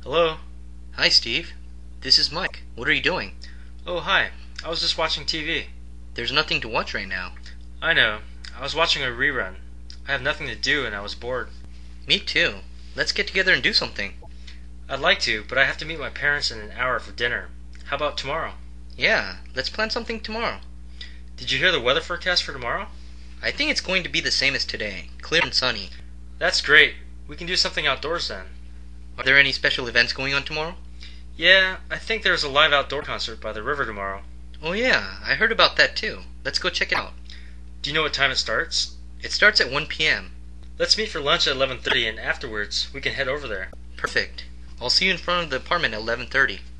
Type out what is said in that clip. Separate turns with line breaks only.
Hello?
Hi, Steve. This is Mike. What are you doing?
Oh, hi. I was just watching TV.
There's nothing to watch right now.
I know. I was watching a rerun. I have nothing to do and I was bored.
Me too. Let's get together and do something.
I'd like to, but I have to meet my parents in an hour for dinner. How about tomorrow?
Yeah, let's plan something tomorrow.
Did you hear the weather forecast for tomorrow?
I think it's going to be the same as today, clear and sunny.
That's great. We can do something outdoors then.
Are there any special events going on tomorrow?
Yeah, I think there's a live outdoor concert by the river tomorrow.
Oh yeah, I heard about that too. Let's go check it out.
Do you know what time it starts?
It starts at 1 p.m.
Let's meet for lunch at 11:30 and afterwards we can head over there.
Perfect. I'll see you in front of the apartment at 11:30.